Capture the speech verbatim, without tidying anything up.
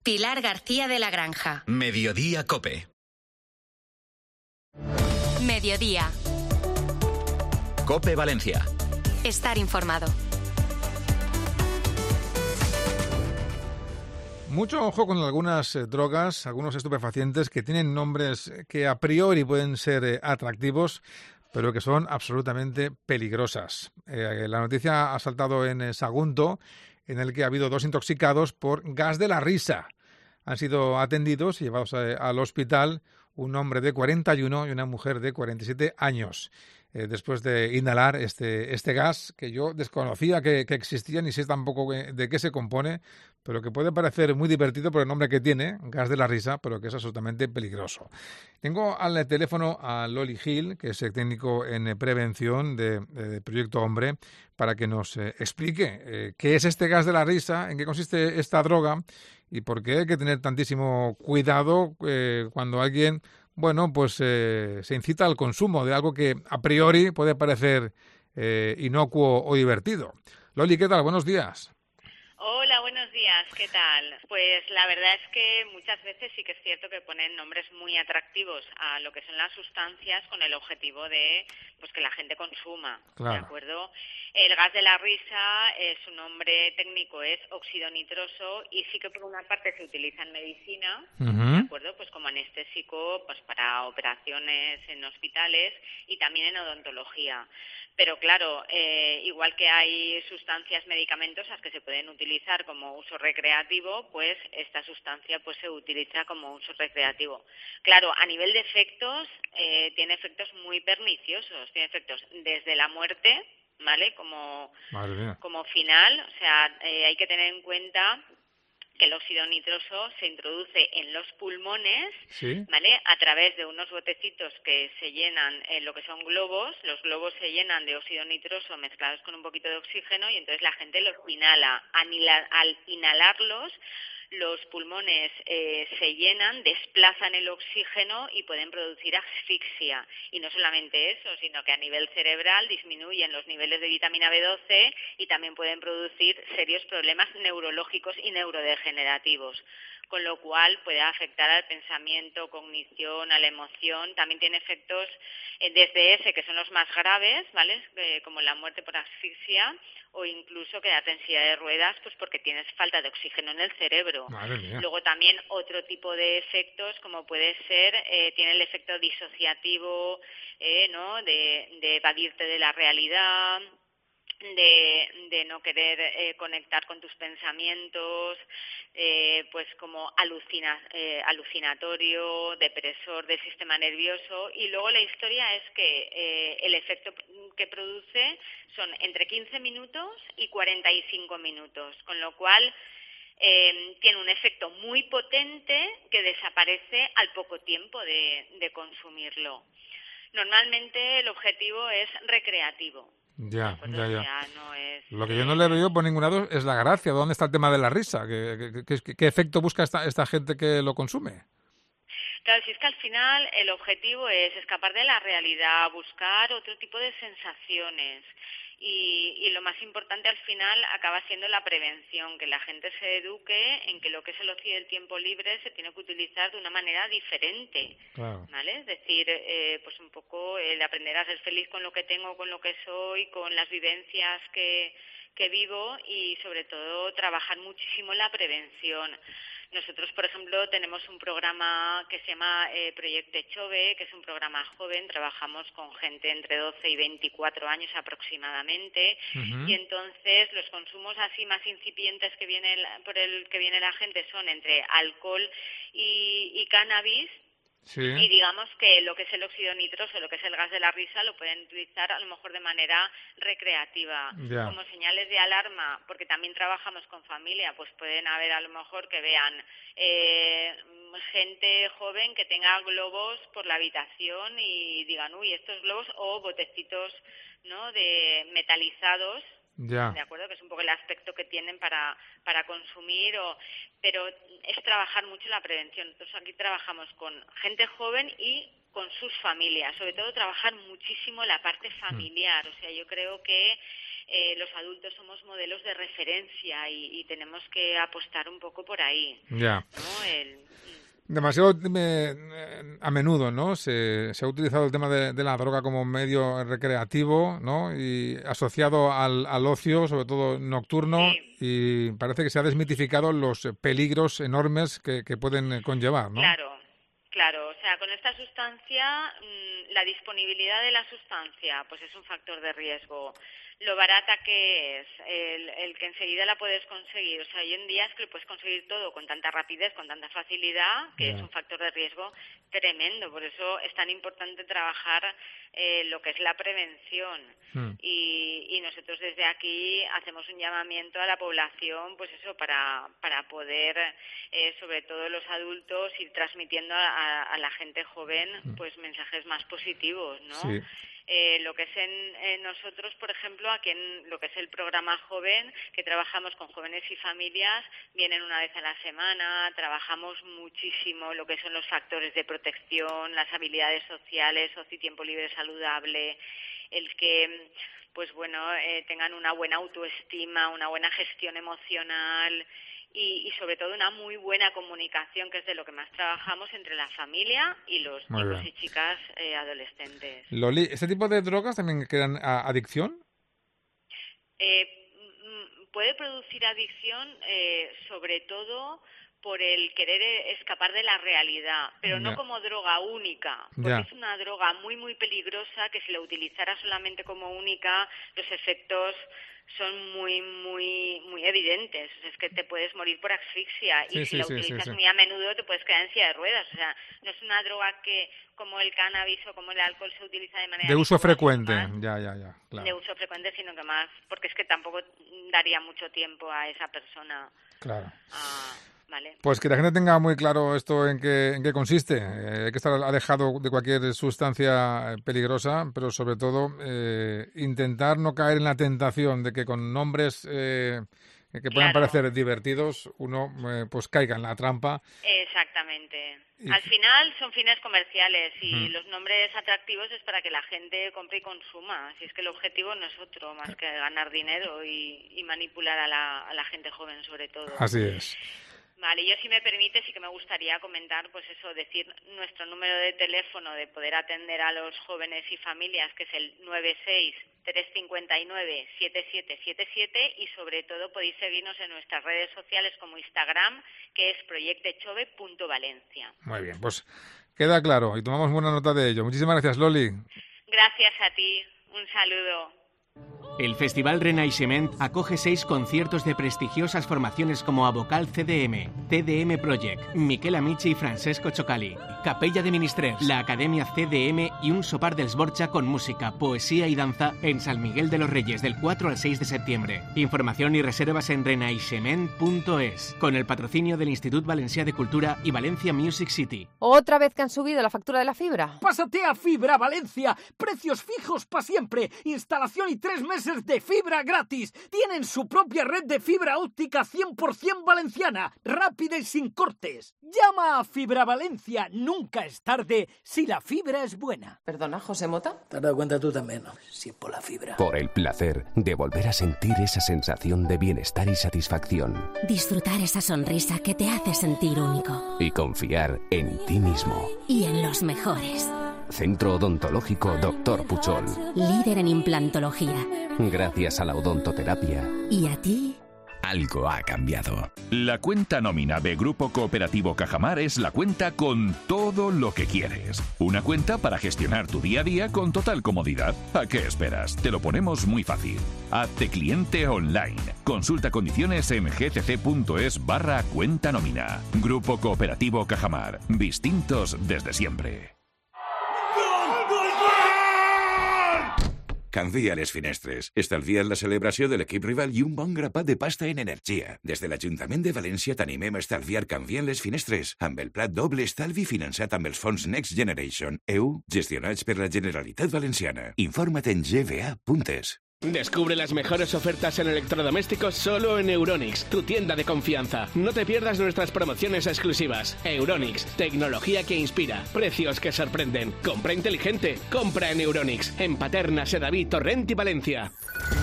Pilar García de la Granja. Mediodía COPE. Mediodía. COPE Valencia. Estar informado. Mucho ojo con algunas eh, drogas, algunos estupefacientes que tienen nombres que a priori pueden ser eh, atractivos, pero que son absolutamente peligrosas. Eh, la noticia ha saltado en eh, Sagunto, en el que ha habido dos intoxicados por gas de la risa. Han sido atendidos y llevados a, al hospital un hombre de cuarenta y uno y una mujer de cuarenta y siete años. Eh, después de inhalar este, este gas que yo desconocía que, que existía, ni sé tampoco de qué se compone, pero que puede parecer muy divertido por el nombre que tiene, gas de la risa, pero que es absolutamente peligroso. Tengo al teléfono a Loli Gil, que es el técnico en prevención de, de Proyecto Hombre, para que nos eh, explique eh, qué es este gas de la risa, en qué consiste esta droga y por qué hay que tener tantísimo cuidado eh, cuando alguien, bueno, pues eh, se incita al consumo de algo que a priori puede parecer eh, inocuo o divertido. Loli, ¿qué tal? Buenos días. Hola, buenos días, ¿qué tal? Pues la verdad es que muchas veces sí que es cierto que ponen nombres muy atractivos a lo que son las sustancias con el objetivo de pues que la gente consuma, Claro. ¿de acuerdo? El gas de la risa, eh, su nombre técnico es óxido nitroso y sí que por una parte se utiliza en medicina, Uh-huh. ¿de acuerdo? Pues como anestésico, pues para operaciones en hospitales y también en odontología. Pero claro, eh, igual que hay sustancias medicamentosas que se pueden utilizar como uso recreativo, pues esta sustancia pues se utiliza como uso recreativo. Claro, a nivel de efectos, eh, tiene efectos muy perniciosos, tiene efectos desde la muerte, ¿vale? Como, Madre mía. como final, o sea, eh, hay que tener en cuenta que el óxido nitroso se introduce en los pulmones, ¿Sí? ¿vale? A través de unos botecitos que se llenan en lo que son globos. Los globos se llenan de óxido nitroso mezclados con un poquito de oxígeno y entonces la gente los inhala. Anila- Al inhalarlos, los pulmones eh, se llenan, desplazan el oxígeno y pueden producir asfixia. Y no solamente eso, sino que a nivel cerebral disminuyen los niveles de vitamina B doce y también pueden producir serios problemas neurológicos y neurodegenerativos, con lo cual puede afectar al pensamiento, cognición, a la emoción. También tiene efectos eh, desde ese, que son los más graves, ¿vale? Eh, como la muerte por asfixia o incluso quedarte en silla de ruedas, pues porque tienes falta de oxígeno en el cerebro. Madre mía. Luego también otro tipo de efectos, como puede ser, eh, tiene el efecto disociativo, eh, ¿no? De, de evadirte de la realidad, de, de no querer eh, conectar con tus pensamientos, eh, pues como alucina, eh, alucinatorio, depresor del sistema nervioso. Y luego la historia es que eh, el efecto que produce son entre quince minutos y cuarenta y cinco minutos, con lo cual eh, tiene un efecto muy potente que desaparece al poco tiempo de, de consumirlo. Normalmente el objetivo es recreativo. Ya, Pues, ya, o ya. sea, no es, Lo que yo no eh, le veo por ningún lado es la gracia. ¿Dónde está el tema de la risa? ¿Qué, qué, qué- qué efecto busca esta, esta gente que lo consume? Claro, si es que al final el objetivo es escapar de la realidad, buscar otro tipo de sensaciones y, y lo más importante al final acaba siendo la prevención, que la gente se eduque en que lo que es el ocio y el tiempo libre se tiene que utilizar de una manera diferente, Claro. ¿vale? Es decir, eh, pues un poco el aprender a ser feliz con lo que tengo, con lo que soy, con las vivencias que, que vivo y sobre todo trabajar muchísimo en la prevención. Nosotros, por ejemplo, tenemos un programa que se llama eh, Proyecto Chove, que es un programa joven. Trabajamos con gente entre doce y veinticuatro años aproximadamente. Uh-huh. Y entonces los consumos así más incipientes que viene la- por el que viene la gente son entre alcohol y, y cannabis. Sí. Y digamos que lo que es el óxido nitroso, lo que es el gas de la risa, lo pueden utilizar a lo mejor de manera recreativa. Ya. Como señales de alarma, porque también trabajamos con familia, pues pueden haber a lo mejor que vean eh, gente joven que tenga globos por la habitación y digan, uy, estos globos, o botecitos, ¿no?, de metalizados. Ya. De acuerdo, que es un poco el aspecto que tienen para para consumir, o pero es trabajar mucho la prevención. Nosotros aquí trabajamos con gente joven y con sus familias, sobre todo trabajar muchísimo la parte familiar. O sea, yo creo que eh, los adultos somos modelos de referencia y, y tenemos que apostar un poco por ahí, Ya. ¿no? El, Demasiado eh, a menudo, ¿no? Se, se ha utilizado el tema de, de la droga como medio recreativo, ¿no? Y asociado al, al ocio, sobre todo nocturno, Sí. y parece que se ha desmitificado los peligros enormes que, que pueden conllevar, ¿no? Claro, claro. O sea, con esta sustancia, mmm, la disponibilidad de la sustancia, pues es un factor de riesgo. Lo barata que es, el, el que enseguida la puedes conseguir. O sea, hoy en día es que lo puedes conseguir todo con tanta rapidez, con tanta facilidad, que Yeah. es un factor de riesgo tremendo. Por eso es tan importante trabajar eh, lo que es la prevención. Mm. Y, y nosotros desde aquí hacemos un llamamiento a la población, pues eso, para, para poder, eh, sobre todo los adultos, ir transmitiendo a, a, a la gente joven, pues mensajes más positivos, ¿no? Sí. Eh, lo que es en, en nosotros, por ejemplo, aquí en lo que es el programa joven, que trabajamos con jóvenes y familias, vienen una vez a la semana, trabajamos muchísimo lo que son los factores de protección, las habilidades sociales, ocio y tiempo libre saludable, el que, pues bueno, eh, tengan una buena autoestima, una buena gestión emocional, Y, y sobre todo una muy buena comunicación, que es de lo que más trabajamos entre la familia y los Muy chicos bien. y chicas eh, adolescentes. Loli, ¿este tipo de drogas también crean a- adicción? Eh, mm, puede producir adicción eh, sobre todo por el querer eh, escapar de la realidad, pero no Ya. como droga única, porque Ya. es una droga muy muy peligrosa que si la utilizara solamente como única, los efectos son muy muy muy evidentes. O sea, es que te puedes morir por asfixia Sí, y sí, si la sí, sí, utilizas sí. muy a menudo te puedes quedar en silla de ruedas. O sea, no es una droga que como el cannabis o como el alcohol se utiliza de manera De uso habitual, sino frecuente. más Ya, ya, ya. de Claro. uso frecuente, sino que más, porque es que tampoco daría mucho tiempo a esa persona Claro. a, ¿vale? Pues que la gente tenga muy claro esto en qué, en qué consiste. Eh, hay que estar alejado de cualquier sustancia eh, peligrosa, pero sobre todo eh, intentar no caer en la tentación de que con nombres eh, que puedan Claro. parecer divertidos, uno eh, pues caiga en la trampa. Exactamente. Y- Al final son fines comerciales y Ujú. los nombres atractivos es para que la gente compre y consuma. Así es que el objetivo no es otro más que ganar dinero y, y manipular a la, a la gente joven sobre todo. Así es. Vale, yo si me permite sí que me gustaría comentar, pues eso, decir nuestro número de teléfono de poder atender a los jóvenes y familias, que es el nueve seis, tres cinco nueve, siete siete siete siete, y sobre todo podéis seguirnos en nuestras redes sociales como Instagram, que es proyectechove punto valencia. Muy bien, pues queda claro y tomamos buena nota de ello. Muchísimas gracias, Loli. Gracias a ti, un saludo. El Festival Renaixement acoge seis conciertos de prestigiosas formaciones como Avocal C D M, T D M Project, Miquel Amici y Francesco Choccali, Capella de Ministrers, la Academia C D M y un sopar dels Borja con música, poesía y danza en San Miguel de los Reyes del cuatro al seis de septiembre. Información y reservas en renaixement punto es, con el patrocinio del Institut Valencià de Cultura y Valencia Music City. ¿Otra vez que han subido la factura de la fibra? Pásate a Fibra Valencia. Precios fijos para siempre. Instalación y tres meses de fibra gratis. Tienen su propia red de fibra óptica cien por ciento valenciana. Rápida y sin cortes. Llama a Fibra Valencia. Nunca es tarde si la fibra es buena. Perdona, José Mota. Te has dado cuenta tú también, ¿no? Sí, por la fibra. Por el placer de volver a sentir esa sensación de bienestar y satisfacción. Disfrutar esa sonrisa que te hace sentir único. Y confiar en ti mismo. Y en los mejores. Centro Odontológico doctor Puchol. Líder en implantología. Gracias a la odontoterapia. ¿Y a ti? Algo ha cambiado. La cuenta nómina de Grupo Cooperativo Cajamar es la cuenta con todo lo que quieres. Una cuenta para gestionar tu día a día con total comodidad. ¿A qué esperas? Te lo ponemos muy fácil. Hazte cliente online. Consulta condiciones en gcc.es barra cuenta nómina. Grupo Cooperativo Cajamar. Distintos desde siempre. Canvia les finestres. Estalvia en la celebració de l'equip rival i un bon grapat de pasta en energia. Des de l'Ajuntament de València t'animem a estalviar canviant les finestres amb el plat doble estalvi finançat amb els fons Next Generation E U gestionats per la Generalitat Valenciana. Informa't en g v a punt es. Descubre las mejores ofertas en electrodomésticos solo en Euronics, tu tienda de confianza. No te pierdas nuestras promociones exclusivas. Euronics, tecnología que inspira, precios que sorprenden. Compra inteligente, compra en Euronics, en Paterna, Sedaví, Torrent y Valencia.